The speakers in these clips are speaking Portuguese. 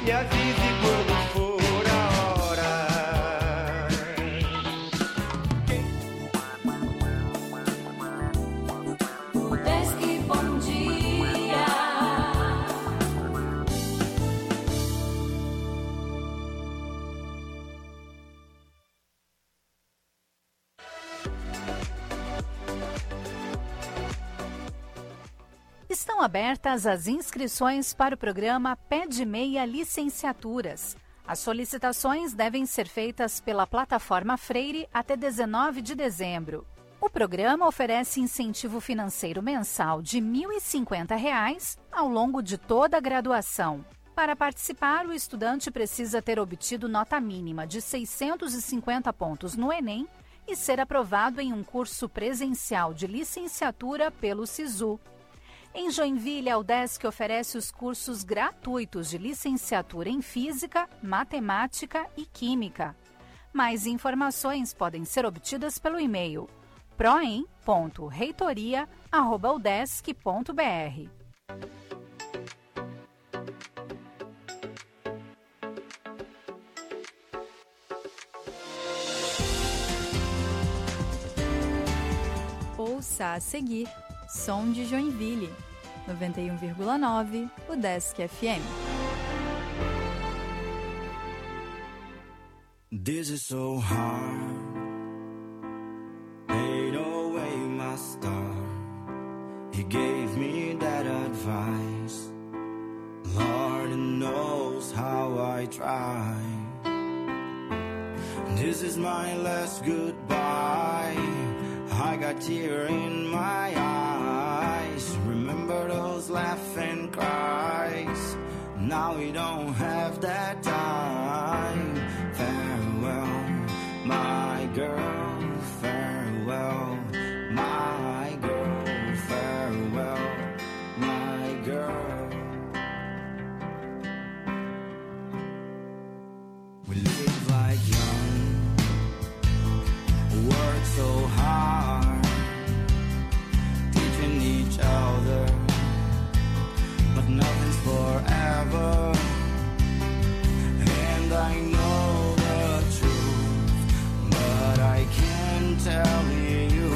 Me avise quando for a hora. Udesc, bom dia. Estão abertas as inscrições para o programa Pé de Meia Licenciaturas. As solicitações devem ser feitas pela plataforma Freire até 19 de dezembro. O programa oferece incentivo financeiro mensal de R$ 1.050 ao longo de toda a graduação. Para participar, o estudante precisa ter obtido nota mínima de 650 pontos no Enem e ser aprovado em um curso presencial de licenciatura pelo SISU. Em Joinville, a UDESC oferece os cursos gratuitos de licenciatura em Física, Matemática e Química. Mais informações podem ser obtidas pelo e-mail proem.reitoria@udesc.br. Ouça a seguir Som de Joinville, 91,9 UDESC FM. This is so hard. Ain't away my star. He gave me that advice. Lord knows how I try. This is my last goodbye. I got tear in my eyes. Remember those laughing cries. Now we don't have that time. Farewell, my girl. Farewell, my girl. Farewell, my girl. We live like young, work so hard, teaching each other, but nothing's forever. And I know the truth, but I can't tell you.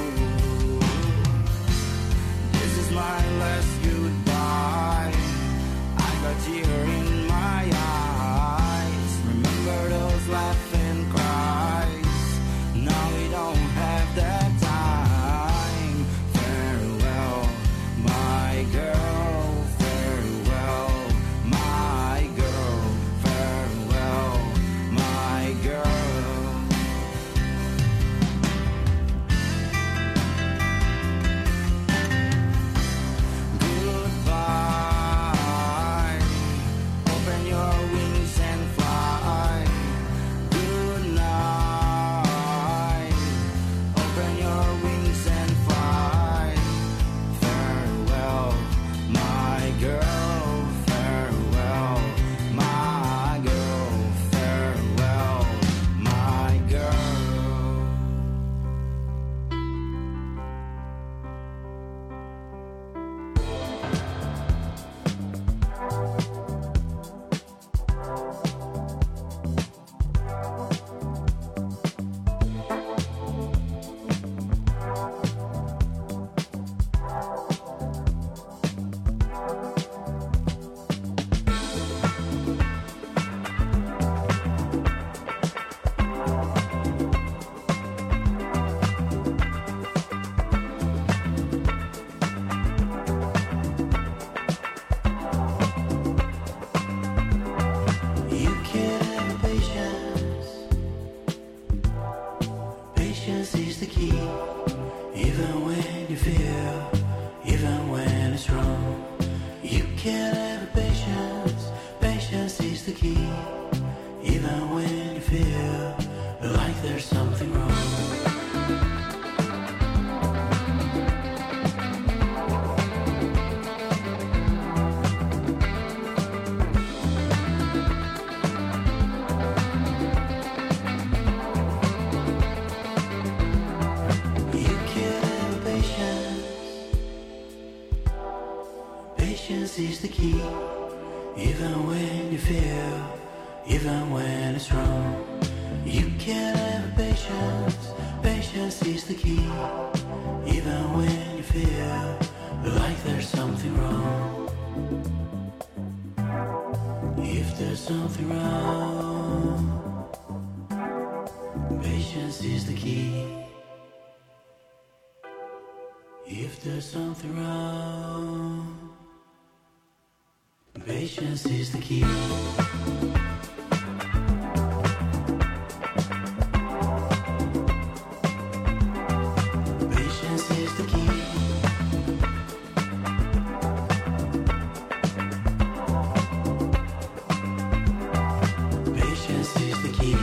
This is my last goodbye. I got tear in my eyes. Remember those laughing cries. Now we don't have that time. Farewell, my girl. Farewell, my girl. Farewell, my girl. Goodbye. Open your wings and fly. Good night. Open your wings and fly. Farewell, my girl. Farewell, my girl. Farewell, my girl. You can't have patience. Patience is the key. Even when you feel, even when it's wrong. You can't have patience. Patience is the key. Even when you feel like there's something wrong. You can't have patience. Patience is the key. Even when you fear, even when it's wrong. You can't have patience, patience is the key. Even when you feel like there's something wrong. If there's something wrong, patience is the key. If there's something wrong, patience is the key. Patience is the key. Patience is the key.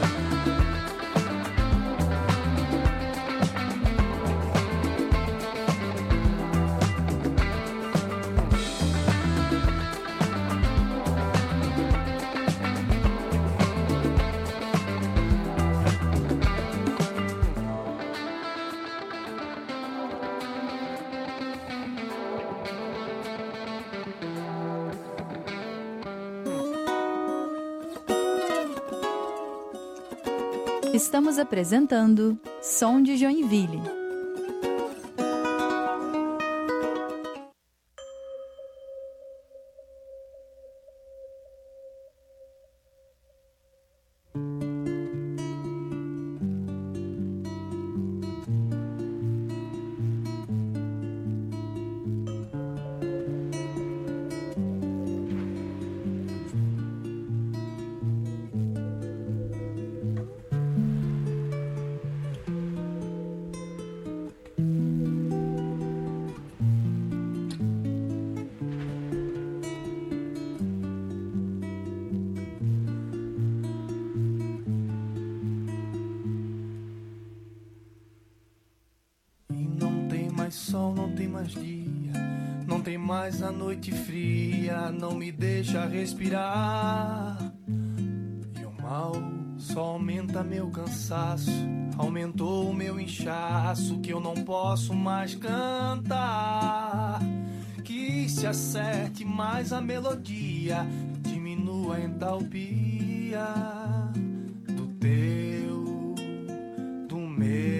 Estamos apresentando Som de Joinville. Sol, não tem mais dia, não tem mais a noite fria, não me deixa respirar. E o mal só aumenta meu cansaço, aumentou o meu inchaço, que eu não posso mais cantar. Que se acerte mais a melodia, diminua a entalpia do teu, do meu.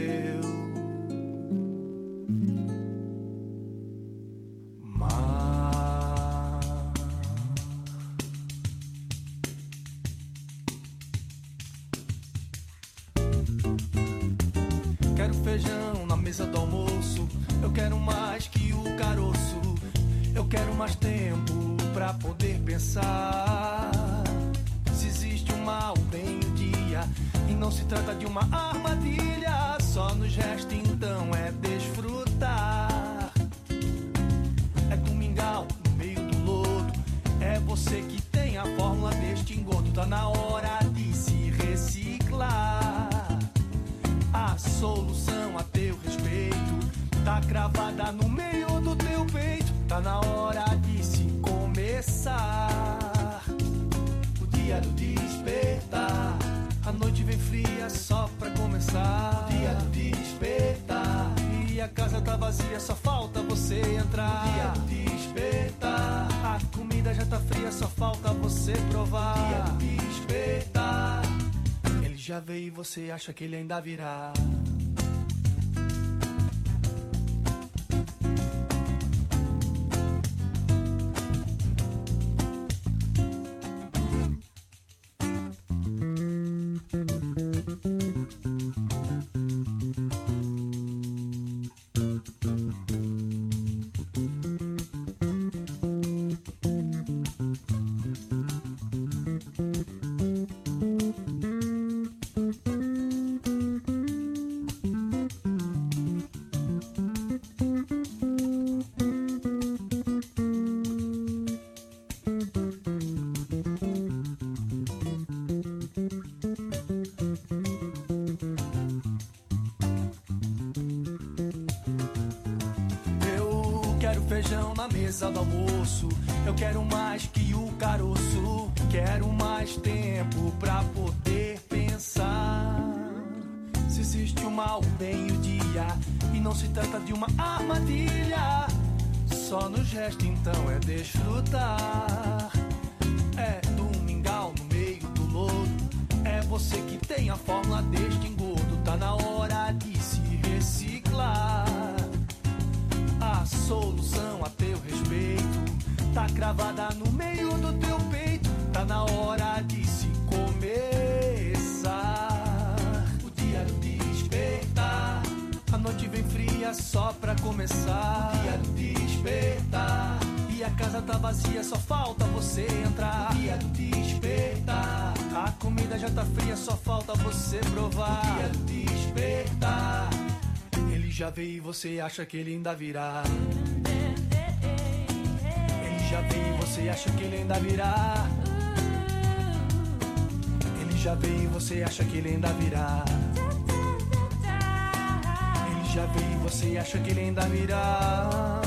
Quero feijão na mesa do almoço, eu quero mais que o caroço, eu quero mais tempo pra poder pensar. Se existe um mal, tem um dia, e não se trata de uma armadilha, só nos resta então é desfrutar. É do mingau no meio do lodo, é você que tem a fórmula deste engodo, tá na hora de se reciclar. A solução a teu respeito tá cravada no meio do teu peito. Tá na hora de se começar o dia do despertar. A noite vem fria só pra começar o dia do despertar. E a casa tá vazia, só falta você entrar. Dia do despertar. A comida já tá fria, só falta você provar. Dia do despertar. Já veio e você acha que ele ainda virá. Feijão na mesa do almoço, eu quero mais que o caroço, quero mais tempo pra poder pensar. Se existe um mal, bem o dia, e não se trata de uma armadilha, só nos resta então é desfrutar. É fórmula deste engodo, tá na hora de se reciclar. A solução a teu respeito tá cravada no meio do teu peito, tá na hora de se começar. O dia do despertar, a noite vem fria só pra começar. O dia do despertar, e a casa tá vazia, só falta você entrar. O dia do despertar, a comida já tá fria, só falta você provar. O dia do despertar, ele já veio e você acha que ele ainda virá. Ele já veio e você acha que ele ainda virá. Ele já veio e você acha que ele ainda virá. Ele já veio e você acha que ele ainda virá.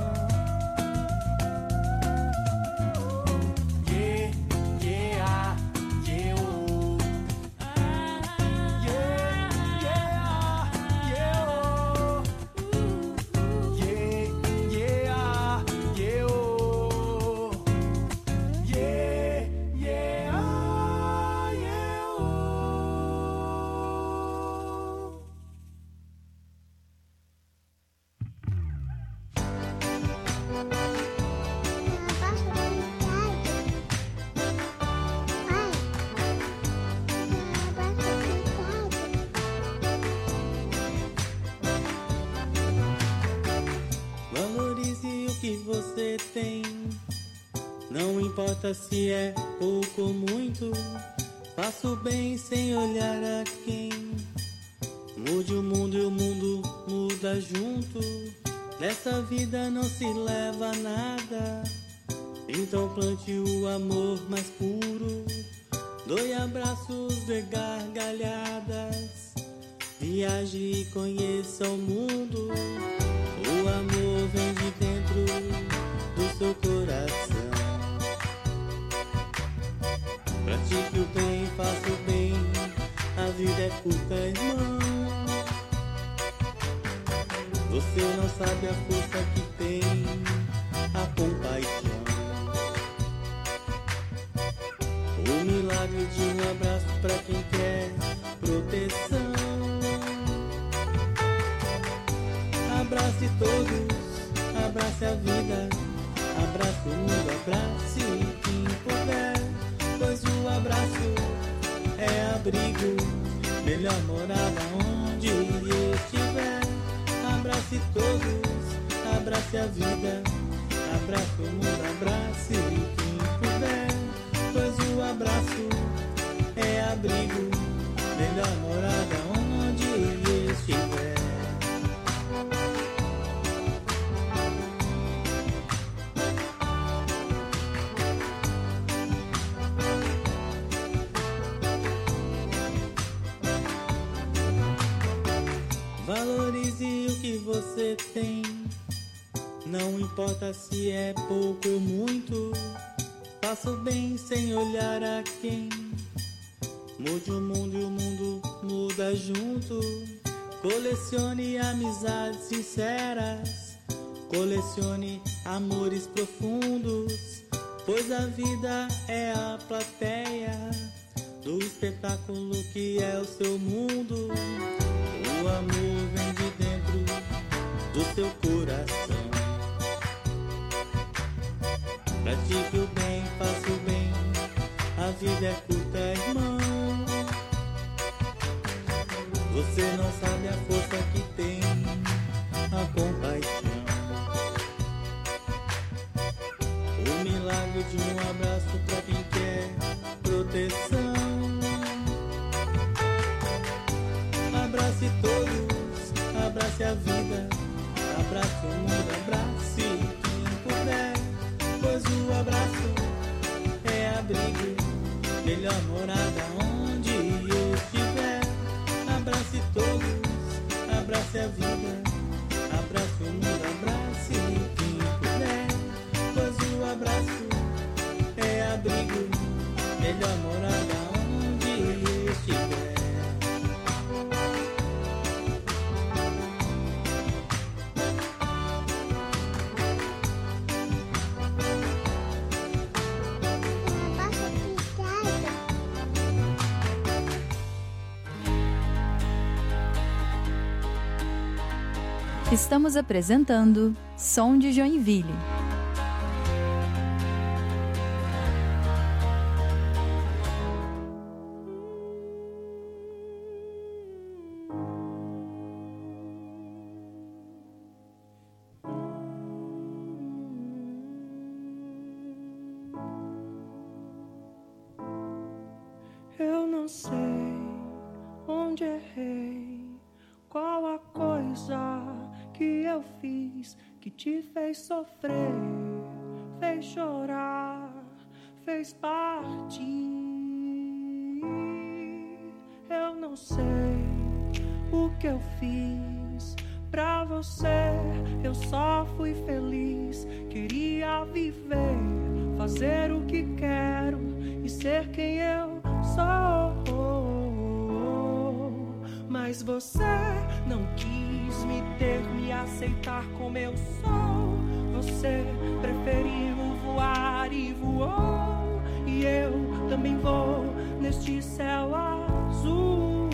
Não importa se é pouco ou muito, faça o bem sem olhar a quem. Mude o mundo e o mundo muda junto. Nessa vida não se leva a nada, então plante o amor mais puro. Doe abraços, dê gargalhadas, viaje e conheça o mundo. O amor vem de dentro do seu coração. Pratique o bem, faça o bem, a vida é curta, irmão. Você não sabe a força que tem a compaixão. O milagre de um abraço pra quem quer proteção. Abrace todos, abrace a vida, abrace o mundo, abrace quem puder. Pois o abraço é abrigo, melhor morada onde estiver. Abrace todos, abrace a vida, abrace o mundo, abrace quem puder. Pois o abraço é abrigo, melhor morada onde estiver. Valorize o que você tem, não importa se é pouco ou muito. Faça o bem sem olhar a quem. Mude o mundo e o mundo muda junto. Colecione amizades sinceras, colecione amores profundos. Pois a vida é a plateia do espetáculo que é o seu mundo. O amor vem de dentro do seu coração. Pratique o bem, faça o bem, a vida é curta, irmão. Você não sabe a força que tem a compaixão. O milagre de um abraço pra quem quer proteção. Abrace todos, abrace a vida, abrace o mundo, abrace quem puder. Pois o abraço é abrigo, melhor morada onde estiver. Abrace todos, abrace a vida, abrace o mundo, abrace quem puder. Pois o abraço é abrigo, melhor morada onde estiver. Estamos apresentando Som de Joinville. Eu não sei onde errei, qual a coisa que eu fiz que te fez sofrer, fez chorar, fez partir. Eu não sei o que eu fiz pra você, eu só fui feliz. Queria viver, fazer o que quero e ser quem eu sou. Mas você não quis me ter, me aceitar como eu sou. Você preferiu voar e voou, e eu também vou neste céu azul.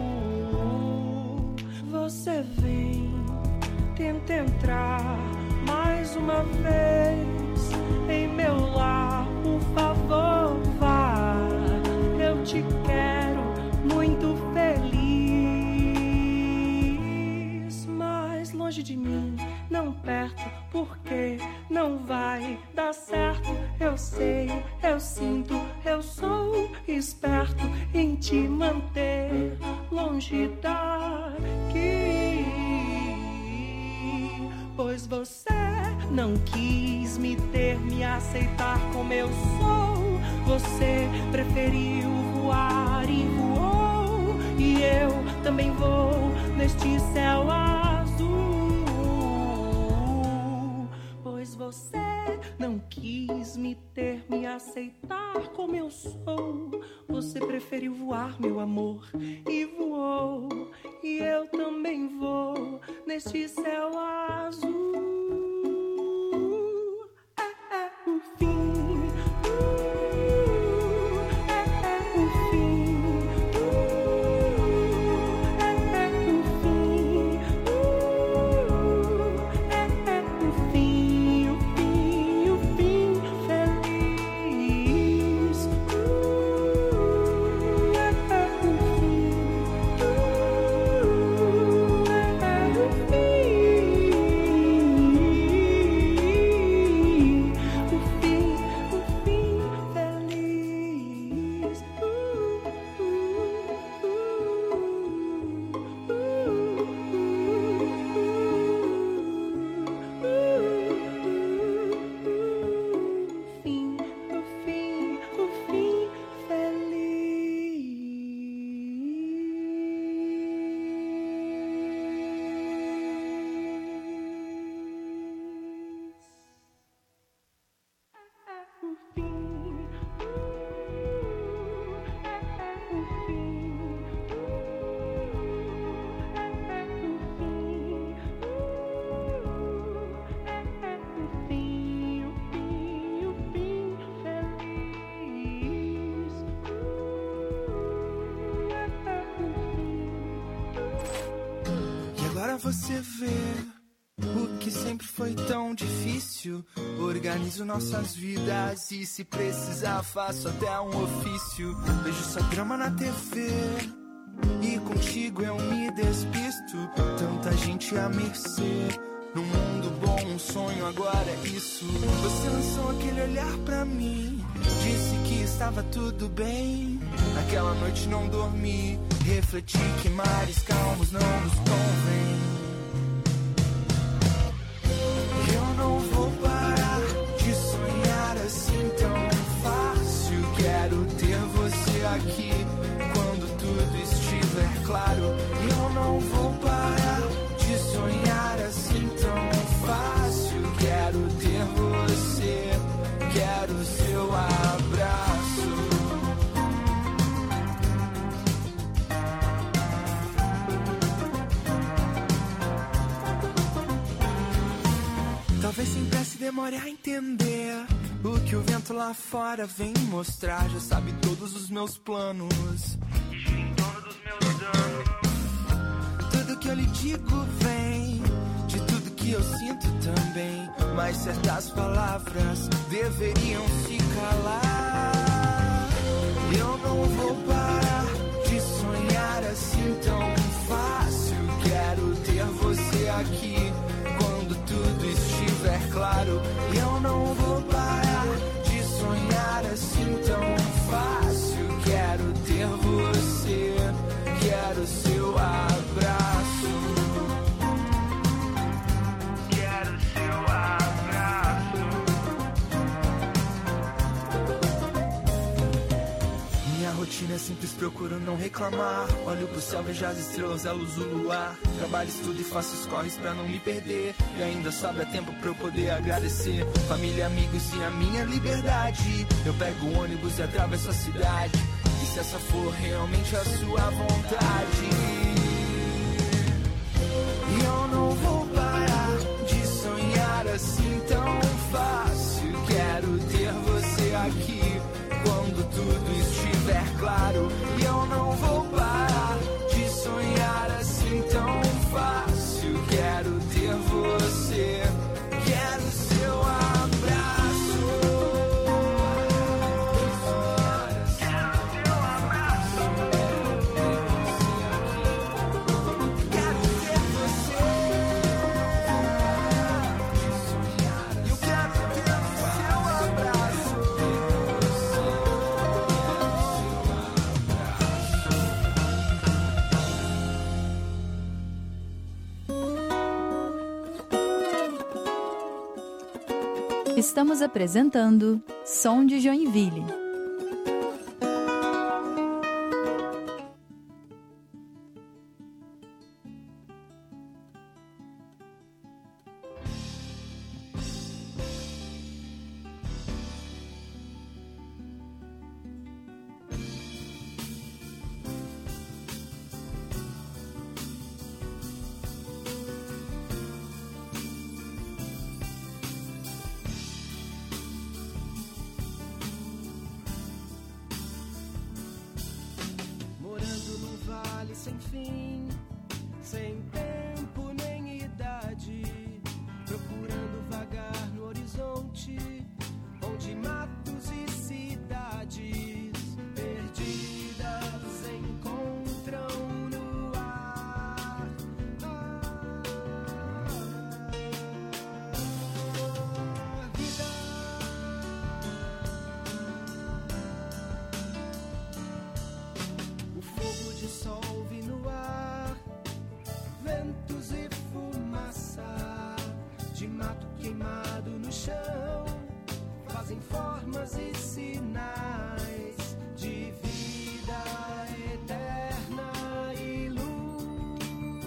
Você vem, tenta entrar mais uma vez em meu lar, por favor, vá. Eu te quero muito feliz, mas longe de mim, não perto, porque não vai dar certo. Eu sei, eu sinto, eu sou esperto em te manter longe daqui, pois você não quis me ter, me aceitar como eu sou. Você preferiu voar e voou, e eu também vou neste céu azul. Pois você não quis me ter, me aceitar como eu sou. Você preferiu voar, meu amor, e voou, e eu também vou neste céu azul. É o fim. Você vê o que sempre foi tão difícil. Organizo nossas vidas e se precisar faço até um ofício. Vejo sua drama na TV e contigo eu me despisto. Tanta gente a mercê, num mundo bom, um sonho agora é isso. Você lançou aquele olhar pra mim, disse que estava tudo bem. Naquela noite não dormi, refleti que mares calmos não nos convém. Eu não vou parar de sonhar assim tão fácil. Quero ter você aqui quando tudo estiver claro. Eu não vou parar de sonhar assim tão fácil. Quero ter você, quero seu abraço. Talvez sem pressa demore a entender o que o vento lá fora vem mostrar. Já sabe todos os meus planos e gira em torno dos meus danos. Tudo que eu lhe digo vem que eu sinto também, mas certas palavras deveriam se calar. Eu não vou parar de sonhar assim tão fácil. Quero ter você aqui quando tudo estiver claro. Eu não vou parar de sonhar assim tão fácil. Quero ter você, quero seu abraço. Quero seu abraço. Minha rotina é simples, procuro não reclamar. Olho pro céu, vejo as estrelas, a luz do luar. Trabalho, estudo e faço os corres pra não me perder. E ainda sobra tempo pra eu poder agradecer família, amigos e a minha liberdade. Eu pego o ônibus e atravesso a cidade. E se essa for realmente a sua vontade, e eu não vou parar de sonhar assim tão fácil. Quero ter você aqui quando tudo estiver claro. E eu não vou parar de sonhar assim tão fácil. Quero ter você, quero seu abraço. Estamos apresentando Som de Joinville. Sem fim, sem tempo nem idade, procurando vagar no horizonte, onde matos e cidades perdidas encontram no ar. Vida. O fogo dissolve no ar, ventos e fumaça, de mato queimado no chão, fazem formas e sinais de vida eterna e luz.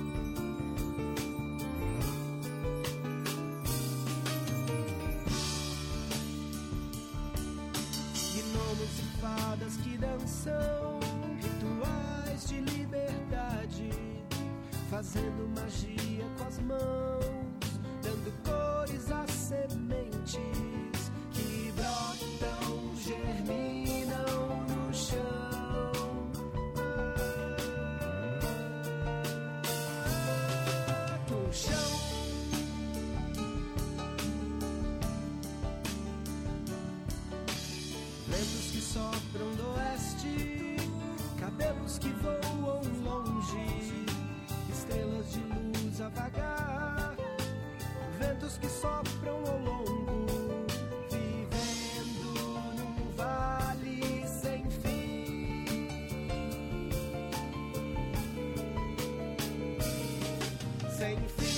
Gnomos e fadas que dançam, rituais de liberdade, fazendo magia com as mãos, dando cores às sementes que brotam, germinam no chão. No chão. Ventos que sopram do oeste, cabelos que voam longe, estrelas de luz a vagar, ventos que sopram ao longo, vivendo num vale sem fim. Sem fim.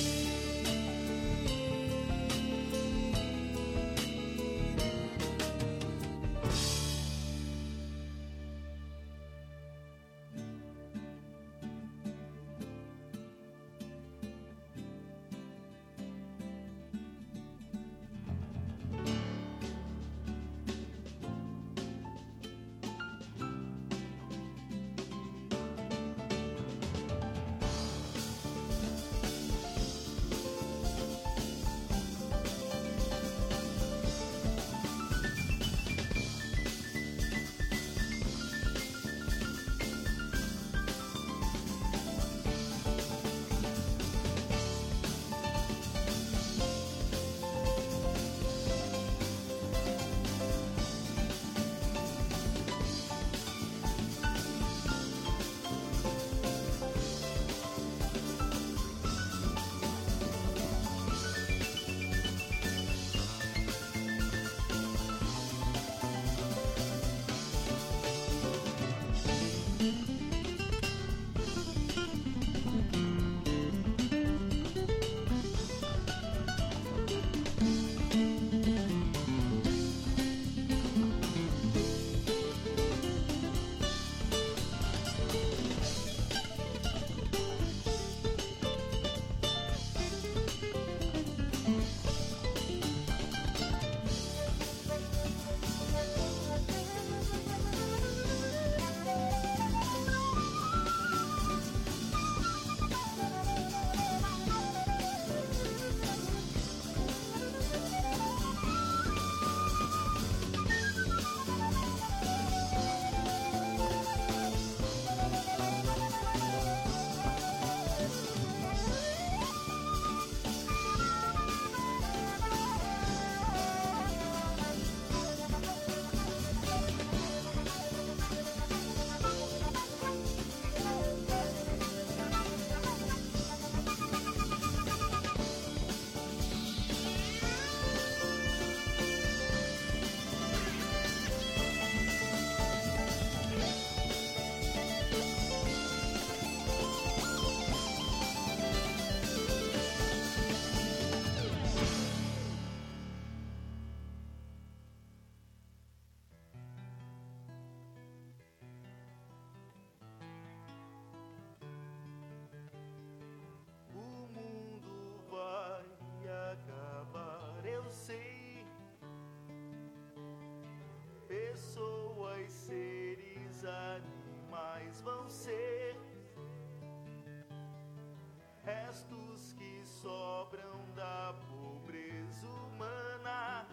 restos que sobram da pobreza humana,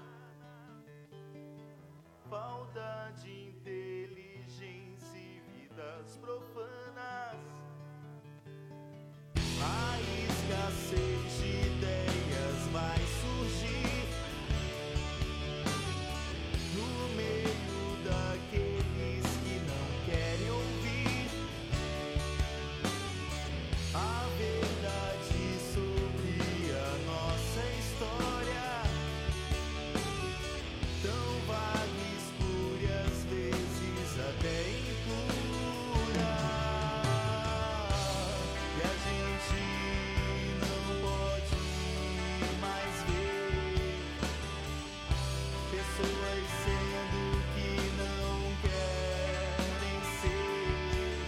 falta de inteligência e vidas profanas, a escassez de ideias vai surgir no meio daqueles que não querem ouvir a verdade sobre a nossa história, tão vaga, escura e às vezes até impura, e a gente não pode mais ver pessoas sendo que não querem ser,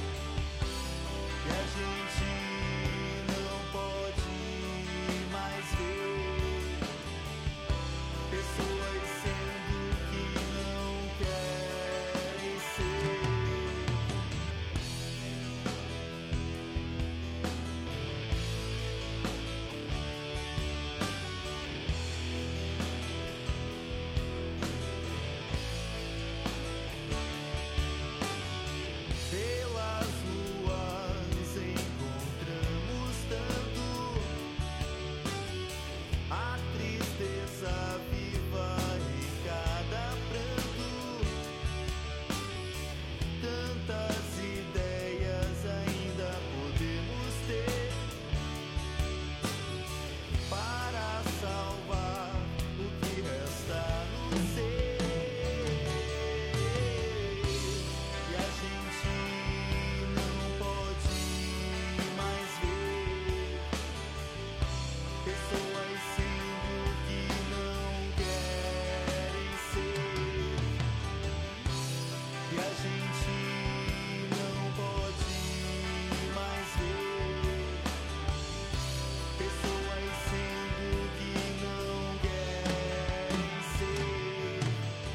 e a gente não pode mais ver pessoas sendo que não querem ser. Pelas ruas encontramos tanto a tristeza viva em cada pranto, tantas ideias ainda podemos ter para salvar o que resta no ser, e a gente não pode mais ver pessoas sendo que não querem ser, e a gente não pode mais ver pessoas sendo que não querem ser.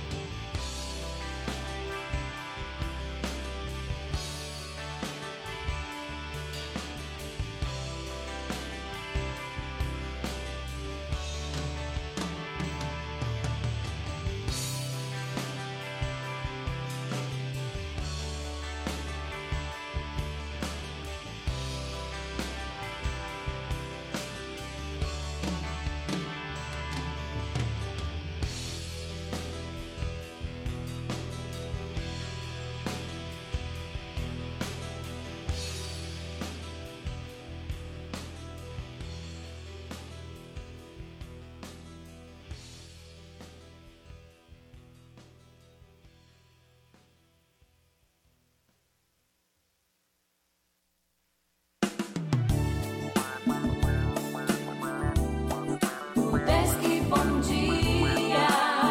Udesc, bom dia.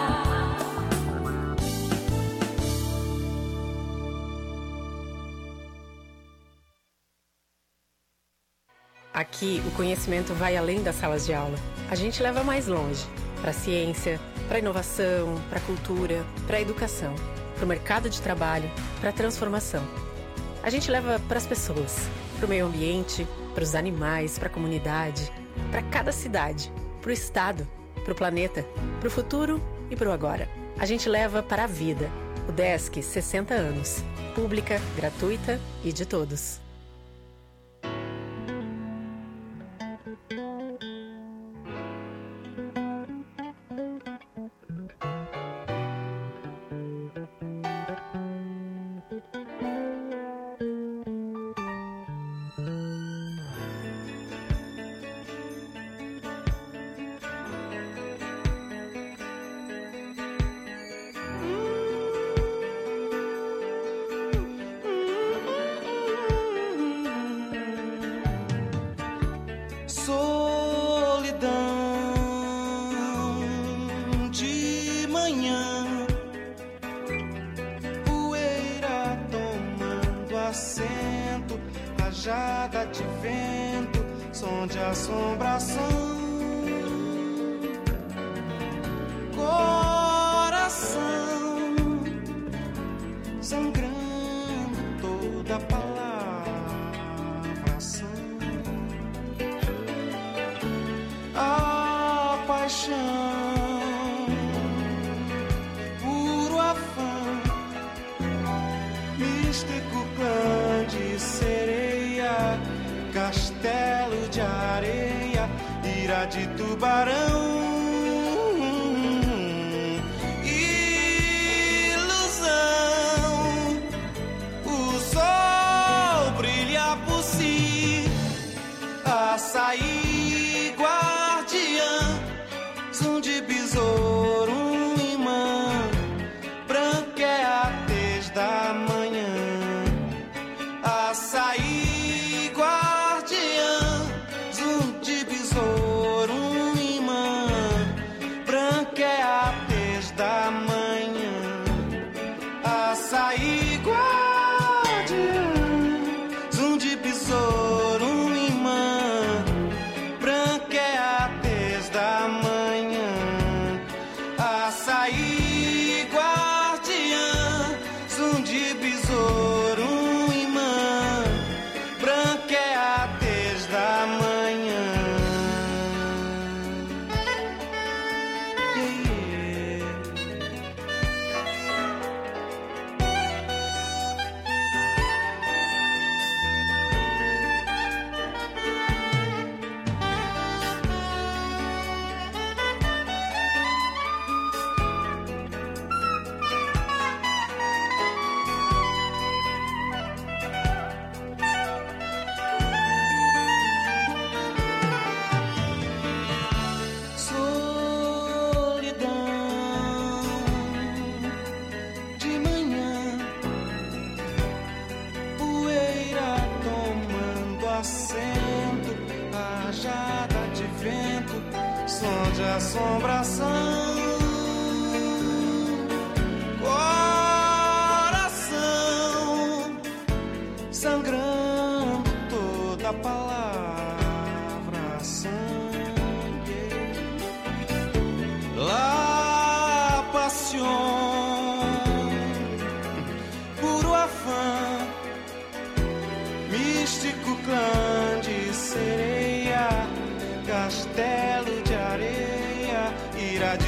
Aqui, o conhecimento vai além das salas de aula. A gente leva mais longe, para a ciência, para a inovação, para a cultura, para a educação, para o mercado de trabalho, para a transformação. A gente leva para as pessoas, para o meio ambiente, para os animais, para a comunidade, para cada cidade, para o estado, para o planeta, para o futuro e para o agora. A gente leva para a vida. Udesc, 60 anos. Pública, gratuita e de todos. Solidão de manhã, poeira tomando assento, rajada de vento, som de assombração, coração sangrando toda palavração. místico clã de sereia, castelo de areia, ira de tubarão. Açaí, guardiã, zum de besouro, um imã, branca é a tez da manhã. Açaí, guardiã, zum de besouro, um imã, branca é a tez da manhã. Açaí, guardiã, zum de besouro, um imã, branca é a tez da manhã. Açaí, guardiã, zum de besouro, um imã, branca é a tez da manhã. Assombração, coração sangrando, toda palavra sangue, la paixão, puro afã, místico clã de sereia, castelo de areia, ira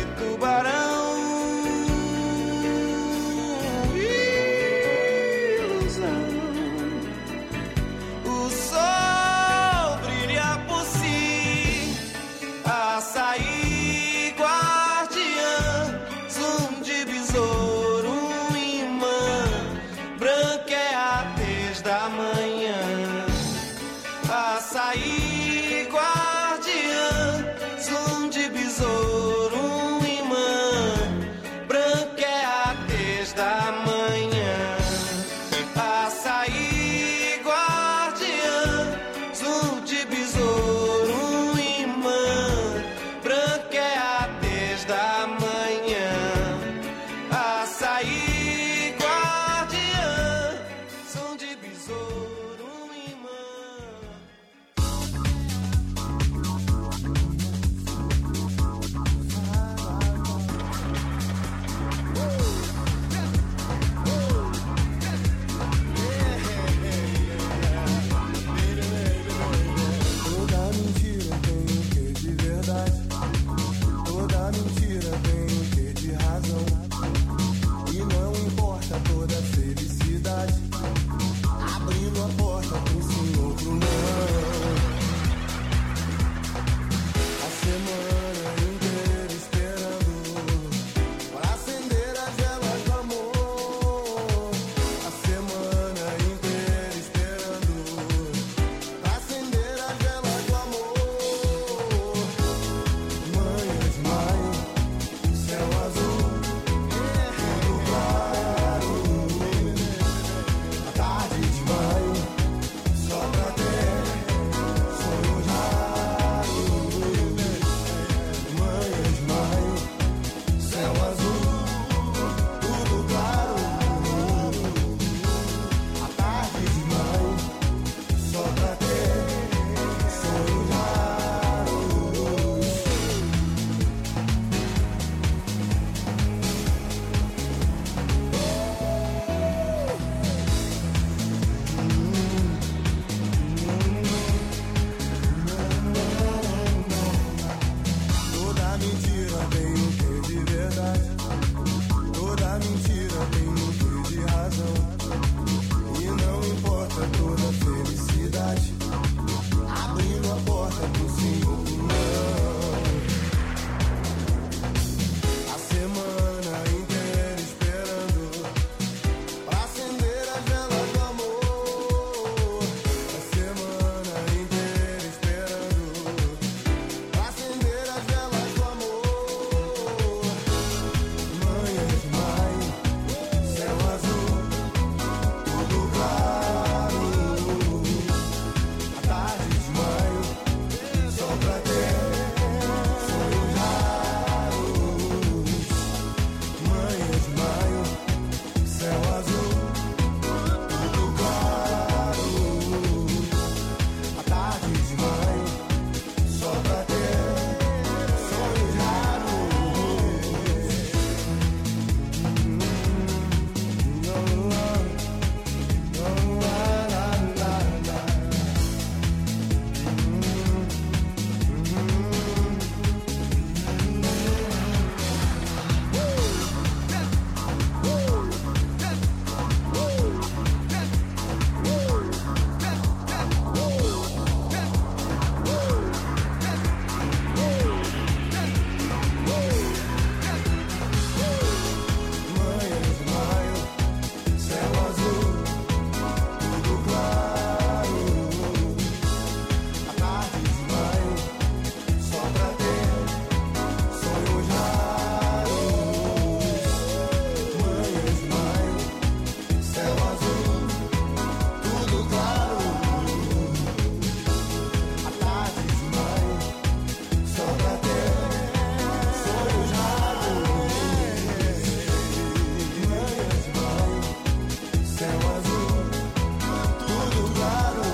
céu azul, tudo claro.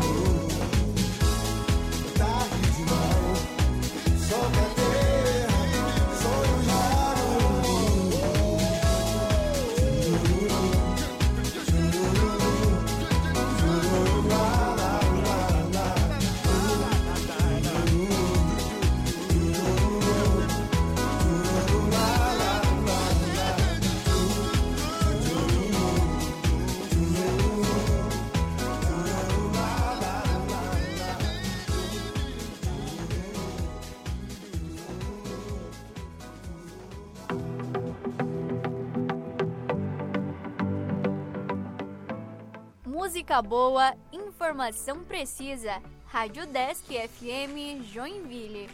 Tarde demais, só pra ter sonhos Música boa, informação precisa. Rádio Desk FM Joinville.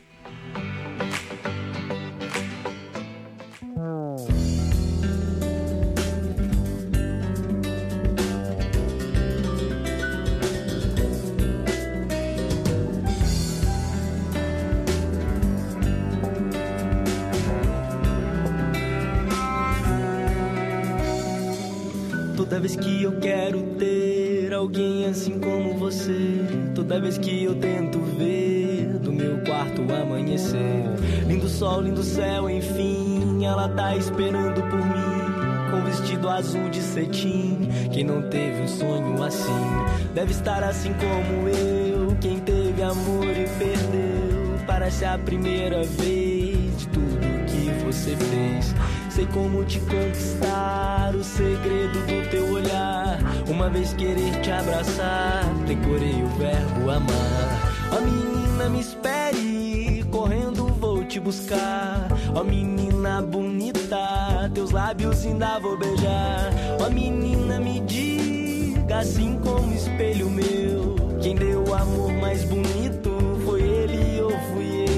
Toda vez que eu quero ter alguém assim como você, toda vez que eu tento ver do meu quarto amanhecer, lindo sol, lindo céu, enfim, ela tá esperando por mim, com vestido azul de cetim. Quem não teve um sonho assim, deve estar assim como eu. Quem teve amor e perdeu, parece a primeira vez de tudo que você fez. Sei como te conquistar, o segredo do teu olhar. Uma vez querer te abraçar, decorei o verbo amar. Ó menina, me espere, correndo vou te buscar. Ó menina bonita, teus lábios ainda vou beijar. Ó menina, me diga, assim como espelho meu, quem deu o amor mais bonito foi ele ou fui eu?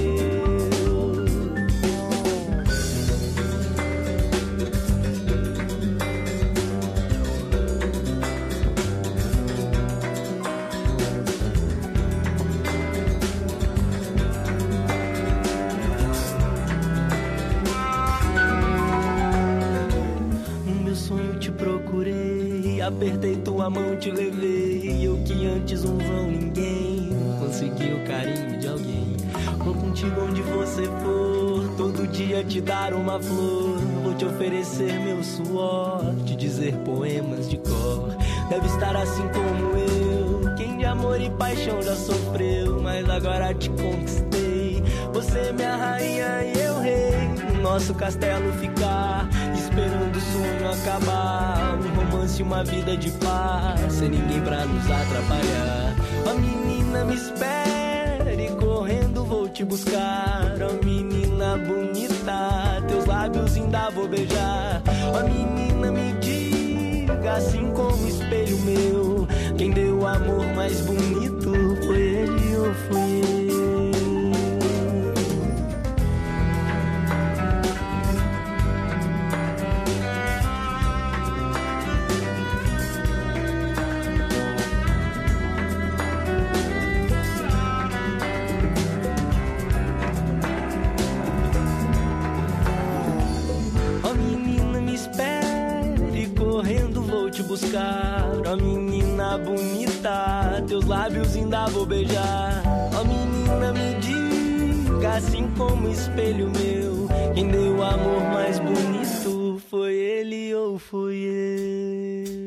Apertei tua mão, te levei. Eu que antes um vão ninguém consegui o carinho de alguém. Vou contigo onde você for, todo dia te dar uma flor. Vou te oferecer meu suor, te dizer poemas de cor. Deve estar assim como eu, quem de amor e paixão já sofreu. Mas agora te conquistei, você é minha rainha e eu rei. No nosso castelo ficar, esperando o sonho acabar. Um romance, uma vida de paz, sem ninguém pra nos atrapalhar. Ó menina, me espere, correndo vou te buscar. Ó menina bonita, teus lábios ainda vou beijar. Ó menina, me diga, assim como espelho meu, quem deu o amor mais bonito foi ele ou fui eu? Buscar, ó menina bonita, teus lábios ainda vou beijar. Ó menina, me diga, assim como espelho meu, quem deu o amor mais bonito foi ele ou fui eu?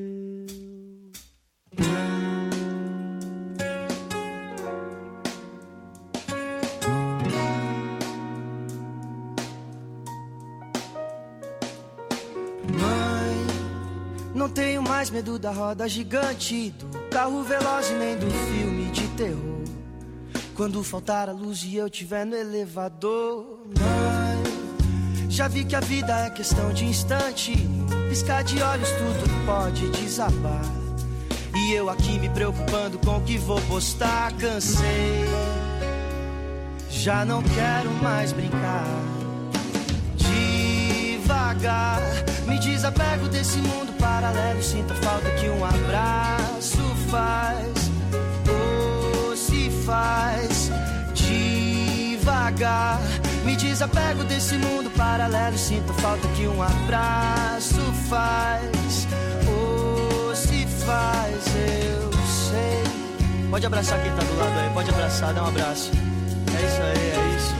Não tenho mais medo da roda gigante, do carro veloz e nem do filme de terror. Quando faltar a luz e eu tiver no elevador, mãe, já vi que a vida é questão de instante. Piscar de olhos tudo pode desabar. E eu aqui me preocupando com o que vou postar. Cansei, já não quero mais brincar. Devagar, me desapego desse mundo paralelo. Sinto a falta que um abraço faz, ou se faz. Devagar, me desapego desse mundo paralelo. Sinto a falta que um abraço faz, ou se Pode abraçar quem tá do lado aí, pode abraçar, dá um abraço. É isso aí, é isso.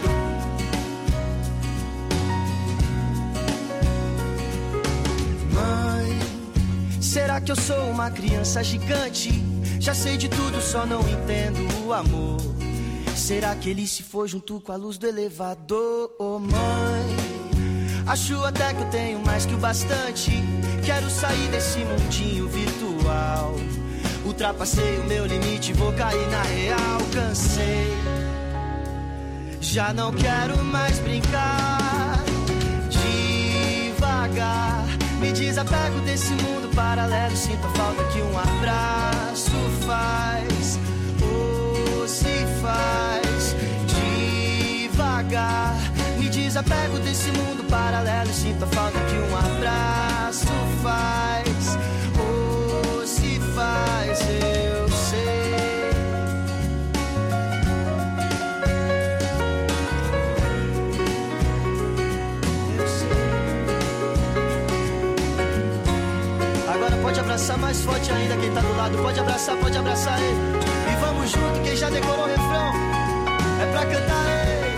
Mãe, será que eu sou uma criança gigante? Já sei de tudo, só não entendo o amor. Será que ele se foi junto com a luz do elevador? Oh mãe, acho até que eu tenho mais que o bastante. Quero sair desse mundinho virtual. Ultrapassei o meu limite, vou cair na real. Cansei, já não quero mais brincar. Devagar, me desapego desse mundo paralelo. Sinto a falta que um abraço faz. Oh, se faz. Devagar, me desapego desse mundo paralelo. Sinto a falta que um abraço faz. Oh, se faz, eu sei. Eu sei. Agora pode abraçar mais forte ainda quem tá do lado. Pode abraçar ele. E vamos junto, quem já decorou o refrão. É pra cantar ele.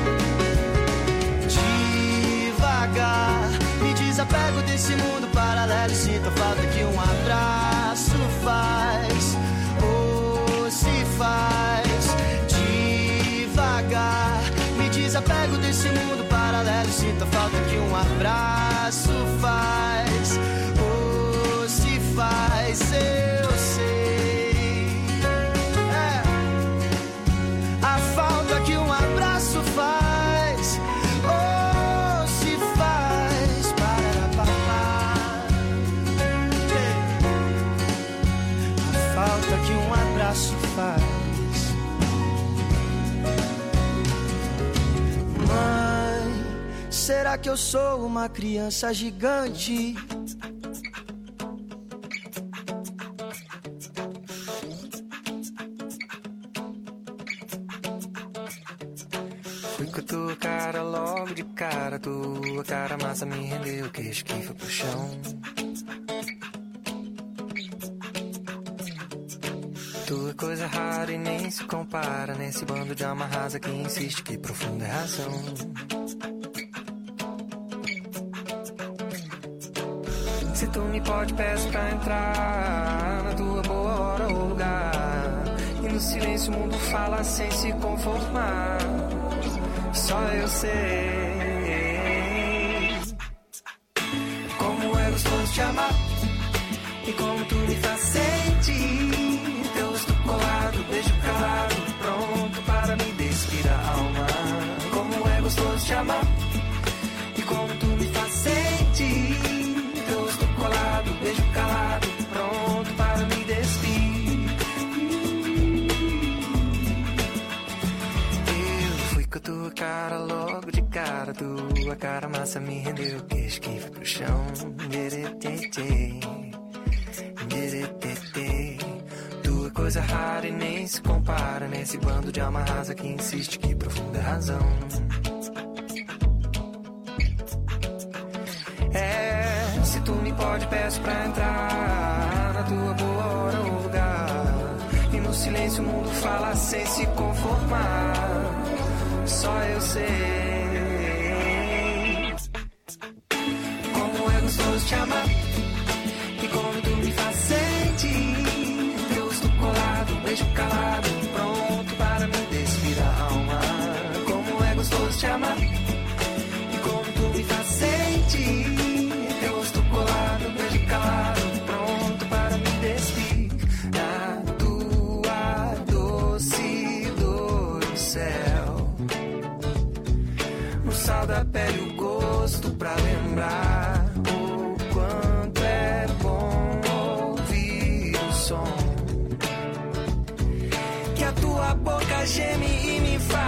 Devagar, me desapego desse mundo paralelo. Sinto a falta que um abraço faz. Oh, se faz. Devagar, me desapego desse mundo paralelo. Sinto a falta que um abraço faz. Oh, se faz, eu sei. A falta que um abraço faz. Oh, se faz. A falta que um abraço faz. Mãe, será que eu sou uma criança gigante? Fui com a tua cara logo de cara. Tua cara massa me rendeu, o queixo que foi pro chão. Tua coisa rara e nem se compara nesse bando de alma rasa que insiste que profunda é razão. Se tu me pode, peço pra entrar na tua boa hora ou lugar. E no silêncio o mundo fala sem se conformar. Só eu sei como é gostoso te amar e como tu me faz sentir. Teu rosto colado, beijo calado, pronto para me despir a alma. Como é gostoso te amar e como tu me faz sentir. Teu rosto colado, beijo calado, pronto para me despir. Com a tua cara logo de cara. Tua cara massa me rendeu, queixo que foi pro chão. Tua coisa rara e nem se compara nesse bando de alma rasa que insiste que profunda é razão. Se tu me pode, peço pra entrar na tua boa hora ou lugar. E no silêncio o mundo fala sem se conformar. Só eu sei como é gostoso te amar e como tu me faz sentir. Teu rosto colado, beijo calado, pronto para me despir a alma. Como é gostoso te amar e como tu me faz sentir. Teu rosto colado, beijo calado, pronto para me despir da tua doce dor do céu. No sal da pele o gosto pra lembrar o quanto é bom ouvir o som que a tua boca geme e me faz.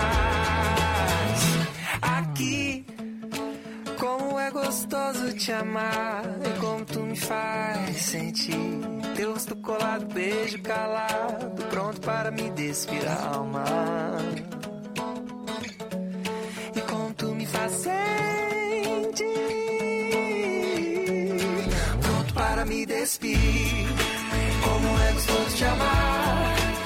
Aqui, como é gostoso te amar e como tu me faz sentir. Teu rosto colado, beijo calado, pronto para me despir a alma. Sentir, pronto para me despir. Como é gostoso te amar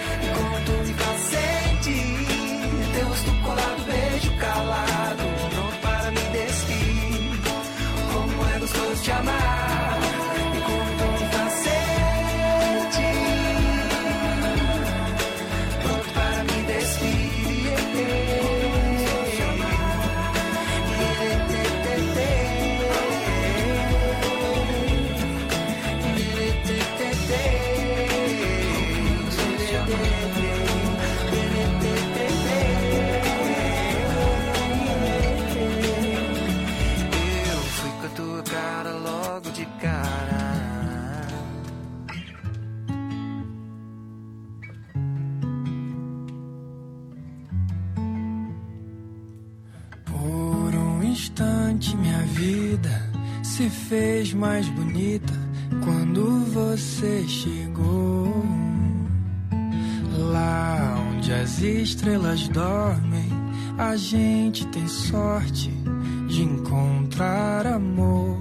instante minha vida se fez mais bonita quando você chegou. Lá onde as estrelas dormem, a gente tem sorte de encontrar amor.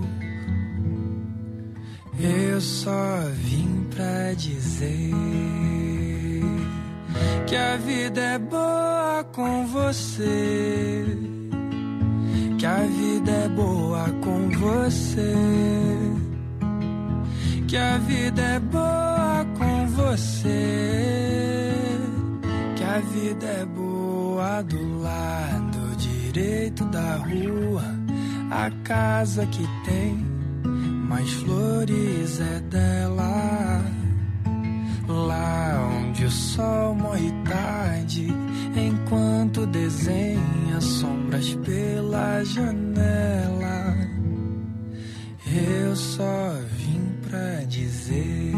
Eu só vim pra dizer que a vida é boa com você, que a vida é boa com você, que a vida é boa com você, que a vida é boa do lado direito da rua. A casa que tem mais flores é dela. Lá onde o sol morre tarde, enquanto desenha sombras pela janela. Eu só vim pra dizer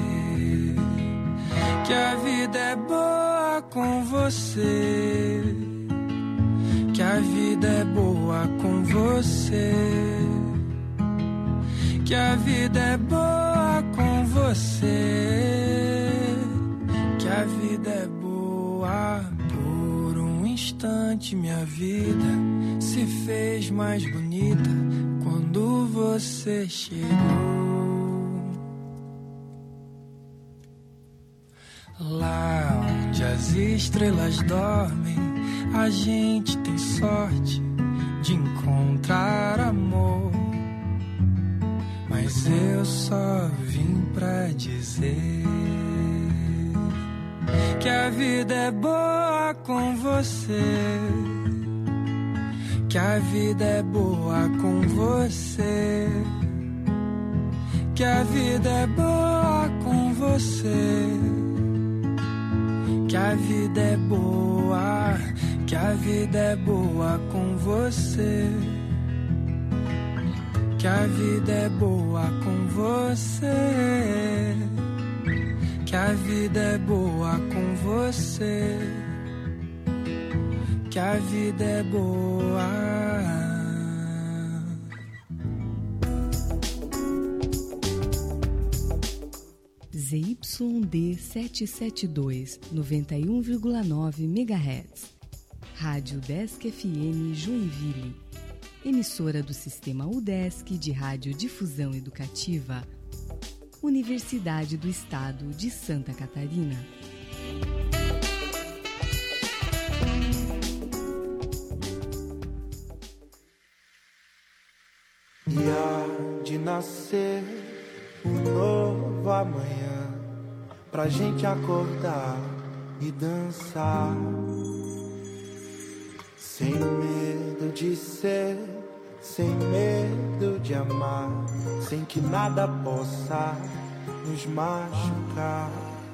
que a vida é boa com você, que a vida é boa com você, que a vida é boa com você, que a vida é boa. Por um instante minha vida se fez mais bonita quando você chegou. Lá onde as estrelas dormem, a gente tem sorte de encontrar amor. Mas eu só vim pra dizer que a vida é boa com você, que a vida é boa com você, que a vida é boa com você, que a vida é boa, que a vida é boa com você, que a vida é boa com você, que a vida é boa com você, que a vida é boa. ZYD 772, 91,9 MHz. Rádio Desk FM Joinville. Emissora do Sistema UDESC de Radiodifusão Educativa. Universidade do Estado de Santa Catarina. E há de nascer um novo amanhã pra gente acordar e dançar, sem medo de ser, sem medo de amar, sem que nada possa nos machucar.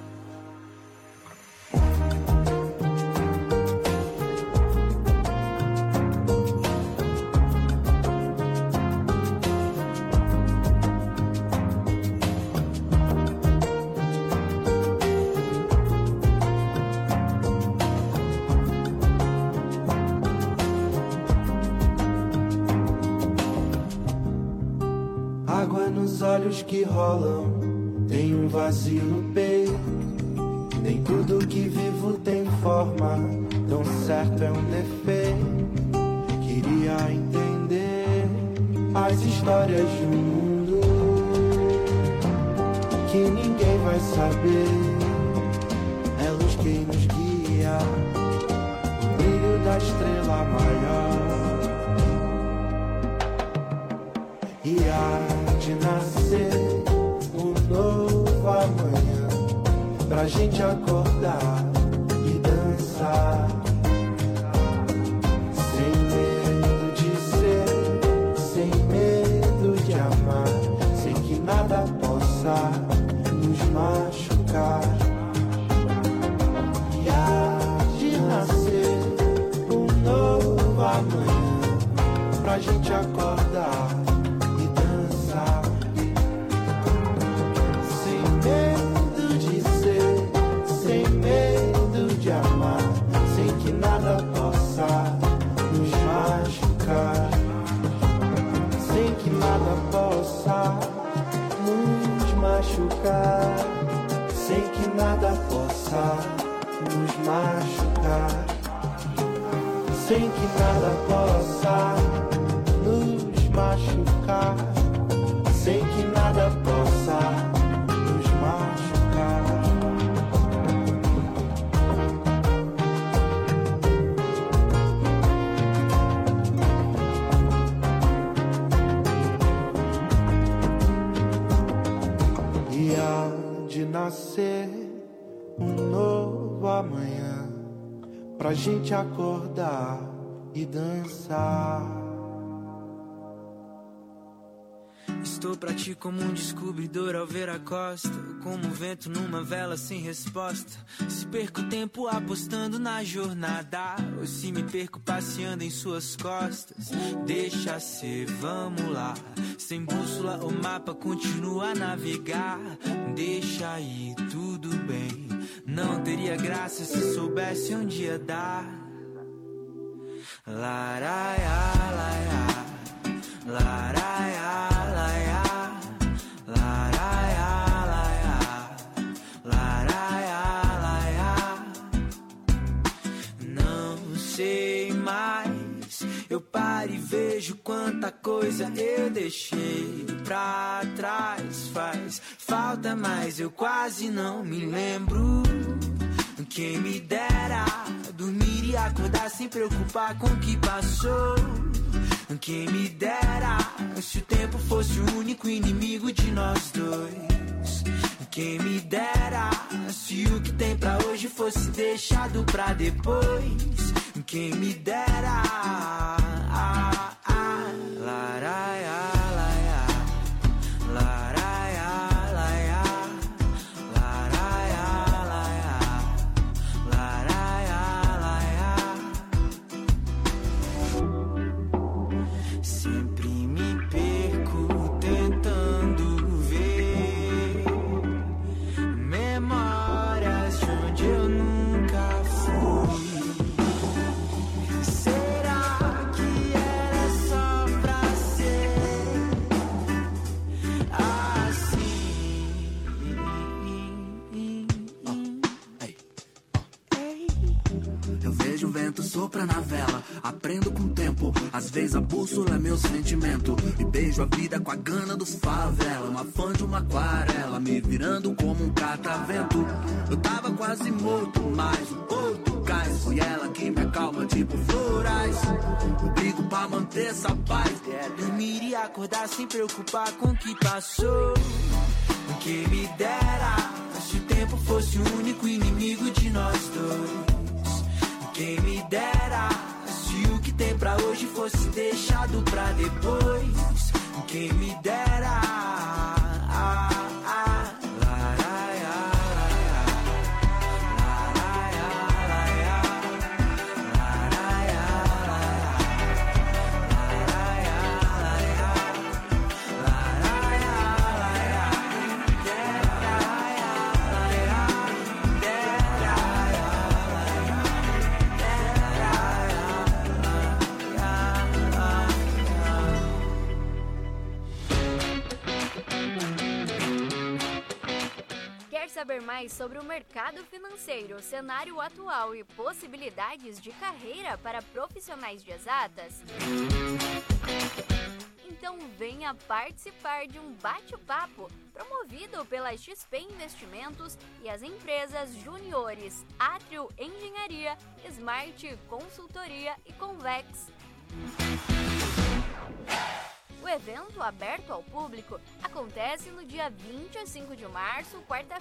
Olhos que rolam, tem um vazio no peito. Nem tudo que vivo tem forma, tão certo é um defeito. Queria entender as histórias de um mundo que ninguém vai saber. É luz quem nos guia, o brilho da estrela maior. E há de nascer um novo amanhã pra gente acordar e dançar, sem medo de ser, sem medo de amar, sem que nada possa nos machucar. E há de nascer um novo amanhã pra gente acordar e dançar, sem medo de ser, sem medo de amar, sem que nada possa nos machucar. acordar sem que nada possa nos machucar, sem que nada possa nos machucar, sem que nada possa nos machucar. E há de nascer um novo amanhã pra gente acordar e dançar. Estou pra ti como um descobridor ao ver a costa, como um vento numa vela sem resposta. Se perco tempo apostando na jornada, ou se me perco passeando em suas costas. Deixa ser, vamos lá. Sem bússola ou mapa continua a navegar. Deixa ir, tudo bem. Não teria graça se soubesse um dia dar. Laraiá, laiá, laraiá. Sei mais, eu paro e vejo quanta coisa eu deixei pra trás. Faz falta, mas eu quase não me lembro. Quem me dera dormir e acordar sem preocupar com o que passou. Quem me dera se o tempo fosse o único inimigo de nós dois. Quem me dera se o que tem pra hoje fosse deixado pra depois. Quem me dera, laraiá, laiá, laraiá, laiá, laraiá, laiá, laraiá, laiá. Sempre me perco tentando ver memórias de onde eu nunca fui. Sopra na vela, aprendo com o tempo. Às vezes a bússola é meu sentimento. E beijo a vida com a gana dos favela. Uma fã de uma aquarela, me virando como um catavento. Eu tava quase morto, mas o porto cais. Foi ela que me acalma, tipo florais. Eu brigo pra manter essa paz. Dormir e acordar sem preocupar com o que passou. Quem me dera se o tempo fosse o único inimigo de nós dois. Quem me dera se o que tem pra hoje fosse deixado pra depois. Quem me dera, saber mais sobre o mercado financeiro, cenário atual e possibilidades de carreira para profissionais de exatas? Então venha participar de um bate-papo promovido pela XP Investimentos e as empresas juniores Átrio Engenharia, Smart Consultoria e Convex. O evento, aberto ao público, acontece no dia 25 de março, quarta-feira,